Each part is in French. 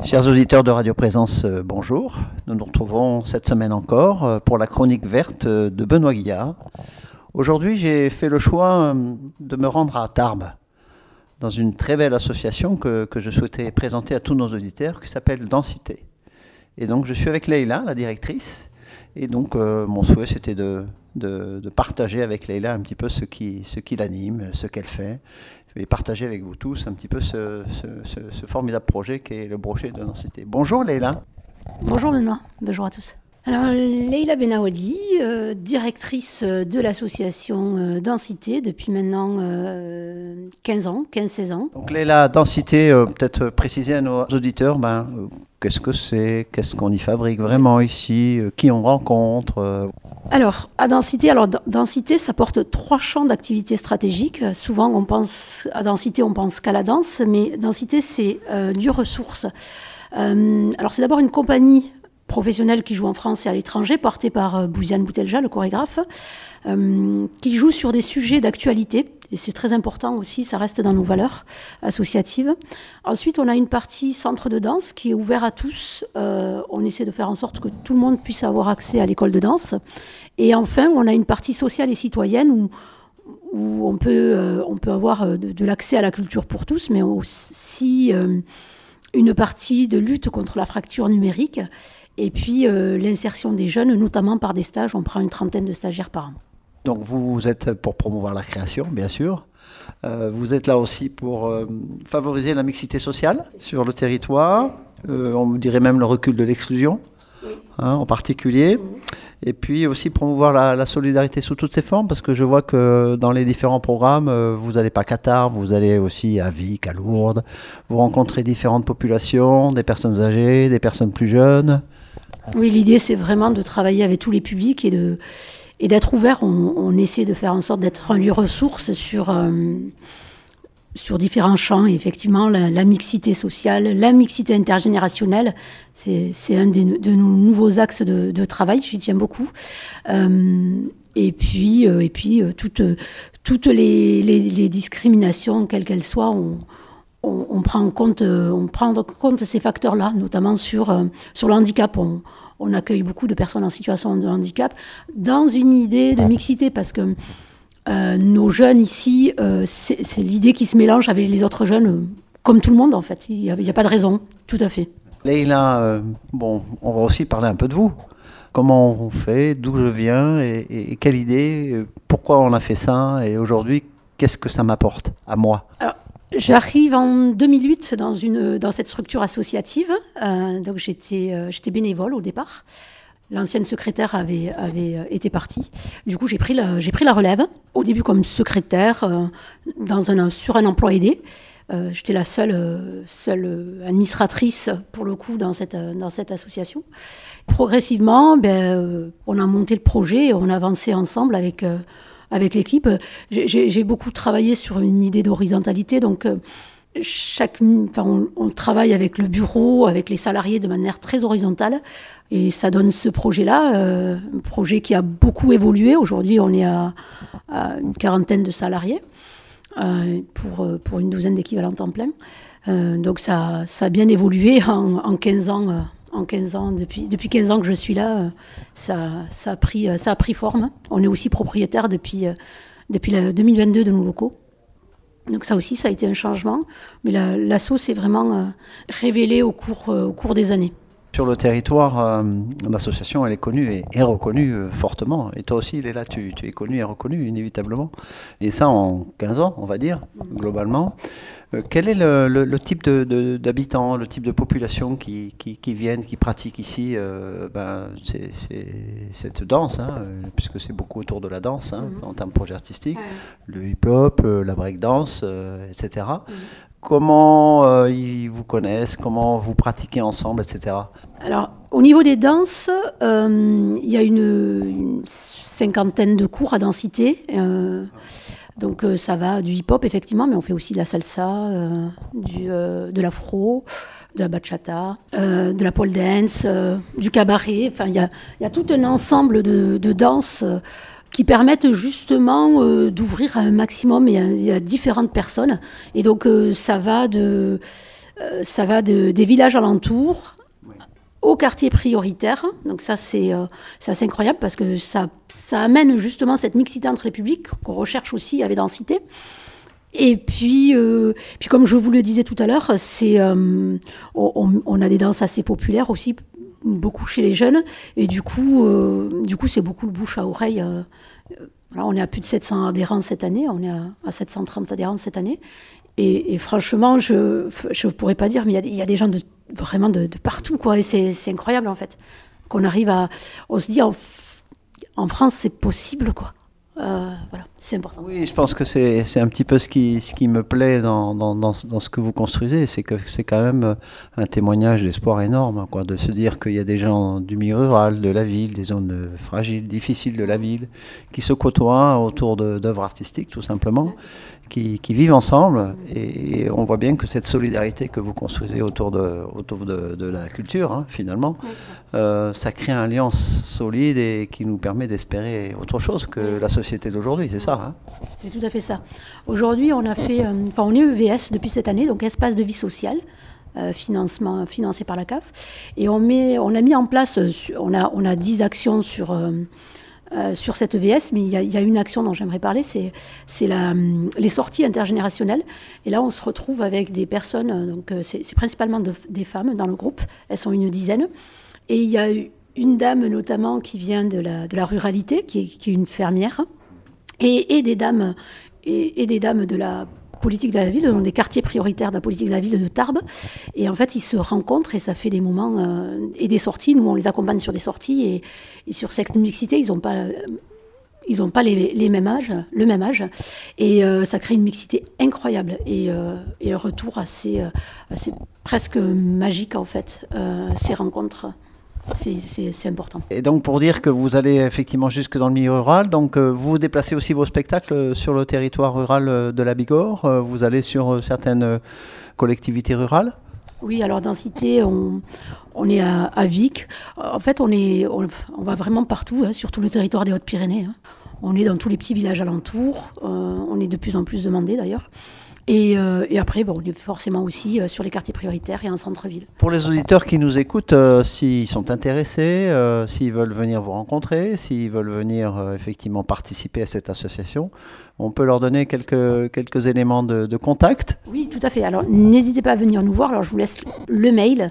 Chers auditeurs de Radio Présence, bonjour. Nous nous retrouvons cette semaine encore pour la chronique verte de Benoît Guillard. Aujourd'hui, j'ai fait le choix de me rendre à Tarbes, dans une très belle association que je souhaitais présenter à tous nos auditeurs, qui s'appelle Densité. Et donc, je suis avec Leïla, la directrice. Et donc, mon souhait, c'était de partager avec Leïla un petit peu ce qui l'anime, ce qu'elle fait. Je vais partager avec vous tous un petit peu ce formidable projet qui est le brochet de Densité. Bonjour Leïla. Bonjour Benoît, bonjour à tous. Alors Leïla Benawadi, directrice de l'association Densité depuis maintenant 15-16 ans. Donc Leïla, Densité, peut-être préciser à nos auditeurs, qu'est-ce que c'est, qu'est-ce qu'on y fabrique vraiment ici, qui on rencontre Alors, Densité, ça porte 3 champs d'activité stratégiques. Souvent, à Densité, on pense qu'à la danse, mais Densité, c'est du ressource. Alors, c'est d'abord une compagnie professionnelle qui joue en France et à l'étranger, portée par Bouziane Boutelja, le chorégraphe, qui joue sur des sujets d'actualité. Et c'est très important aussi, ça reste dans nos valeurs associatives. Ensuite, on a une partie centre de danse qui est ouvert à tous. On essaie de faire en sorte que tout le monde puisse avoir accès à l'école de danse. Et enfin, on a une partie sociale et citoyenne où on peut avoir de l'accès à la culture pour tous, mais aussi une partie de lutte contre la fracture numérique. Et puis l'insertion des jeunes, notamment par des stages. On prend une 30aine de stagiaires par an. Donc vous êtes pour promouvoir la création, bien sûr. Vous êtes là aussi pour favoriser la mixité sociale sur le territoire. On dirait même le recul de l'exclusion, en particulier. Et puis aussi promouvoir la solidarité sous toutes ses formes, parce que je vois que dans les différents programmes, vous n'allez pas qu'à Tarbes, vous allez aussi à Vic, à Lourdes. Vous rencontrez différentes populations, des personnes âgées, des personnes plus jeunes. Oui, l'idée, c'est vraiment de travailler avec tous les publics et d'être ouvert. On essaie de faire en sorte d'être un lieu ressource sur différents champs. Et effectivement, la mixité sociale, la mixité intergénérationnelle, c'est un de nos nouveaux axes de travail. J'y tiens beaucoup. Et puis toutes les discriminations, quelles qu'elles soient, on prend en compte ces facteurs-là, notamment sur le handicap. On accueille beaucoup de personnes en situation de handicap dans une idée de mixité, parce que nos jeunes ici, c'est l'idée qui se mélange avec les autres jeunes, comme tout le monde en fait. Il n'y a pas de raison, tout à fait. Leïla, on va aussi parler un peu de vous. Comment on fait, d'où je viens et quelle idée, pourquoi on a fait ça et aujourd'hui, qu'est-ce que ça m'apporte à moi? Alors, j'arrive en 2008 dans cette structure associative. Donc j'étais bénévole au départ. L'ancienne secrétaire avait été partie. Du coup, j'ai pris la relève. Au début comme secrétaire sur un emploi aidé. J'étais la seule administratrice pour le coup dans cette association. Progressivement, on a monté le projet et on a avancé ensemble avec l'équipe. J'ai beaucoup travaillé sur une idée d'horizontalité, donc on travaille avec le bureau, avec les salariés de manière très horizontale, et ça donne ce projet-là, un projet qui a beaucoup évolué. Aujourd'hui, on est à une 40aine de salariés pour une 12aine d'équivalents temps plein. Donc ça a bien évolué en 15 ans. En 15 ans, depuis 15 ans que je suis là, ça a pris forme. On est aussi propriétaire depuis 2022 de nos locaux. Donc ça aussi, ça a été un changement. Mais l'asso s'est vraiment révélé au cours des années. Sur le territoire, l'association, elle est connue et reconnue fortement. Et toi aussi, Leïla, tu es connue et reconnue, inévitablement. Et ça en 15 ans, on va dire, globalement. Quel est le type d'habitants, le type de population qui viennent, qui pratiquent ici cette danse, puisque c'est beaucoup autour de la danse, en termes de projet artistique, le hip-hop, la breakdance, etc. Comment ils vous connaissent, comment vous pratiquez ensemble, etc. Alors, au niveau des danses, il y a une 50aine de cours à Densité. Donc ça va du hip-hop, effectivement, mais on fait aussi de la salsa, de l'afro, de la bachata, de la pole dance, du cabaret. Enfin, il y a tout un ensemble de danses qui permettent justement d'ouvrir un maximum. Il y a différentes personnes. Et donc ça va Ça va des villages alentours au quartier prioritaire. Donc ça, c'est assez incroyable parce que ça amène justement cette mixité entre les publics qu'on recherche aussi avec densité. Et puis comme je vous le disais tout à l'heure, on a des danses assez populaires aussi, beaucoup chez les jeunes. Et du coup c'est beaucoup le bouche à oreille. Voilà, on est à plus de 700 adhérents cette année, on est à 730 adhérents cette année. Et franchement, je ne pourrais pas dire, mais il y a des gens vraiment de partout, quoi. Et c'est incroyable, en fait, qu'on arrive à... On se dit, en France, c'est possible, quoi. Voilà, c'est important. Oui, je pense que c'est un petit peu ce qui me plaît dans ce que vous construisez, c'est que c'est quand même un témoignage d'espoir énorme, quoi, de se dire qu'il y a des gens du milieu rural, de la ville, des zones fragiles, difficiles de la ville, qui se côtoient autour d'œuvres artistiques, tout simplement, qui vivent ensemble, et on voit bien que cette solidarité que vous construisez autour de la culture, hein, finalement, ça crée une alliance solide et qui nous permet d'espérer autre chose que la société d'aujourd'hui, c'est ça, hein? C'est tout à fait ça. Aujourd'hui, on a fait, on est EVS depuis cette année, donc espace de vie sociale, financé par la CAF, et on a mis en place, on a 10 actions sur cette EVS, mais il y a une action dont j'aimerais parler, c'est les sorties intergénérationnelles. Et là, on se retrouve avec des personnes, donc c'est principalement des femmes dans le groupe, elles sont une dizaine. Et il y a une dame notamment qui vient de la ruralité, qui est une fermière, et des dames de la politique de la ville, dans des quartiers prioritaires de la politique de la ville de Tarbes. Et en fait, ils se rencontrent et ça fait des moments et des sorties. Nous, on les accompagne sur des sorties et sur cette mixité, ils n'ont pas le même âge. Et ça crée une mixité incroyable et un retour assez presque magique, en fait, ces rencontres. C'est important. Et donc pour dire que vous allez effectivement jusque dans le milieu rural, donc vous déplacez aussi vos spectacles sur le territoire rural de la Bigorre, vous allez sur certaines collectivités rurales? Oui, alors densité, on est à Vic. En fait, on va vraiment partout, hein, sur tout le territoire des Hautes-Pyrénées. Hein. On est dans tous les petits villages alentours. On est de plus en plus demandé d'ailleurs. Et après, on est forcément aussi sur les quartiers prioritaires et en centre-ville. Pour les auditeurs qui nous écoutent, s'ils sont intéressés, s'ils veulent venir vous rencontrer, s'ils veulent venir effectivement participer à cette association, on peut leur donner quelques éléments de contact. Oui, tout à fait. Alors, n'hésitez pas à venir nous voir. Alors, je vous laisse le mail,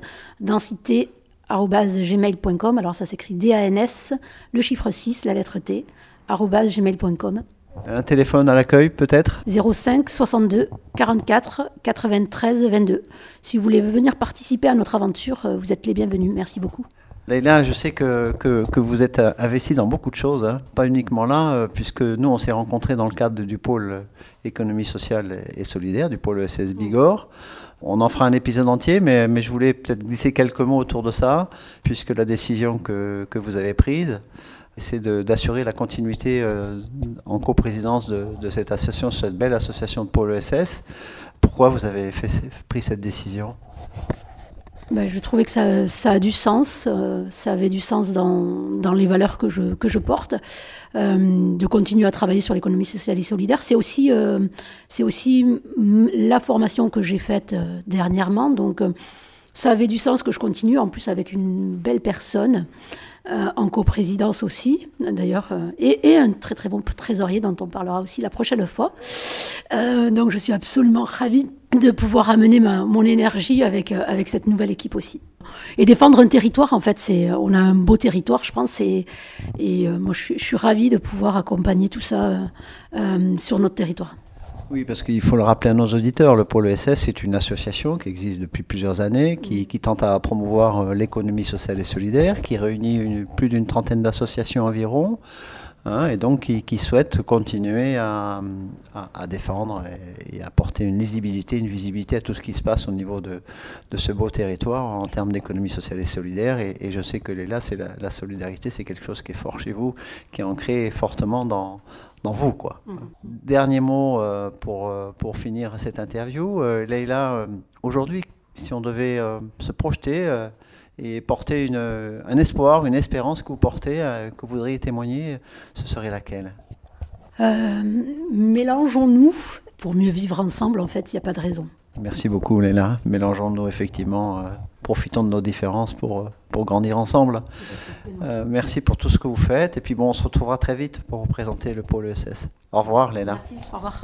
densité@gmail.com. Alors, ça s'écrit DANS, le chiffre 6, la lettre T, @gmail.com. Un téléphone à l'accueil peut-être? 05 62 44 93 22. Si vous voulez venir participer à notre aventure, vous êtes les bienvenus. Merci beaucoup. Leïla, je sais que vous êtes investie dans beaucoup de choses, hein, pas uniquement là, puisque nous on s'est rencontrés dans le cadre du pôle économie sociale et solidaire, du pôle ESS Bigorre. On en fera un épisode entier, mais je voulais peut-être glisser quelques mots autour de ça, puisque la décision que vous avez prise, c'est d'assurer la continuité en coprésidence de cette association, cette belle association de Pôle ESS. Pourquoi vous avez pris cette décision? Je trouvais que ça a du sens, ça avait du sens dans les valeurs que je porte, de continuer à travailler sur l'économie sociale et solidaire. C'est aussi la formation que j'ai faite dernièrement, donc ça avait du sens que je continue, en plus avec une belle personne, en coprésidence aussi, d'ailleurs, et un très très bon trésorier dont on parlera aussi la prochaine fois. Donc je suis absolument ravie de pouvoir amener mon énergie avec cette nouvelle équipe aussi. Et défendre un territoire, en fait, on a un beau territoire, je pense, et moi je suis ravie de pouvoir accompagner tout ça sur notre territoire. Oui, parce qu'il faut le rappeler à nos auditeurs, le Pôle ESS est une association qui existe depuis plusieurs années, qui tente à promouvoir l'économie sociale et solidaire, qui réunit plus d'une trentaine d'associations environ, hein, et donc qui souhaite continuer à défendre et apporter une lisibilité, une visibilité à tout ce qui se passe au niveau de ce beau territoire en termes d'économie sociale et solidaire. Et je sais que Leïla, la solidarité, c'est quelque chose qui est fort chez vous, qui est ancré fortement dans vous, quoi. Dernier mot pour finir cette interview. Leïla, aujourd'hui, si on devait se projeter et porter un espoir, une espérance que vous portez, que vous voudriez témoigner, ce serait laquelle? Mélangeons-nous pour mieux vivre ensemble, en fait, il n'y a pas de raison. Merci beaucoup Léla. Mélangeons-nous effectivement, profitons de nos différences pour grandir ensemble. Merci pour tout ce que vous faites et puis bon, on se retrouvera très vite pour vous présenter le pôle ESS. Au revoir Léla. Merci, au revoir.